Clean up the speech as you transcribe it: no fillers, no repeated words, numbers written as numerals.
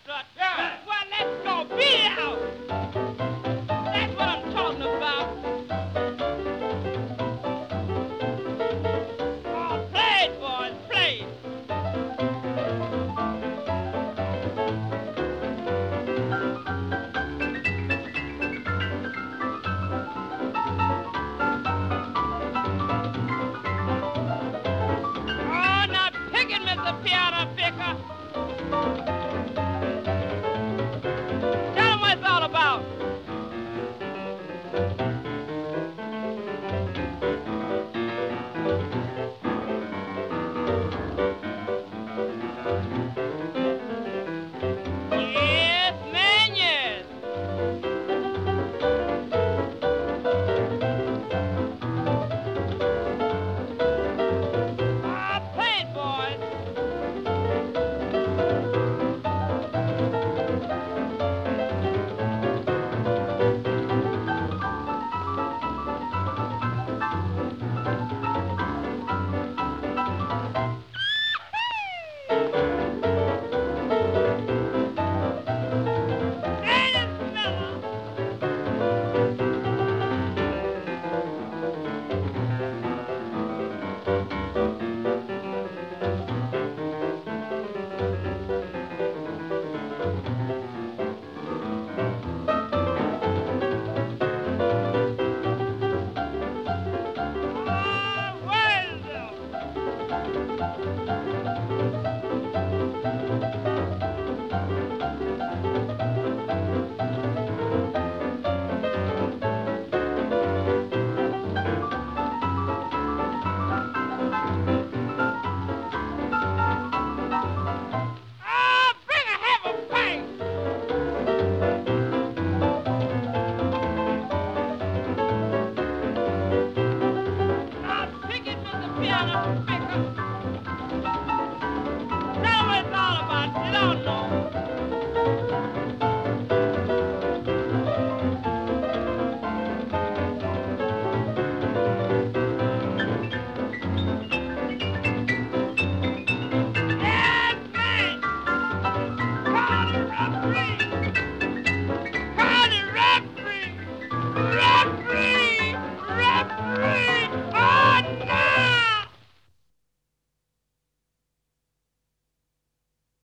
strut. Yeah. Well, let's go. Beat it out. That's what I'm talking about. Oh, play it, boys, play it. Oh, now pick it, Mr. Piano Picker. Tell 'em what it's all about. Yes, man, yes. Ah, play it, boys. Ain't it mellow?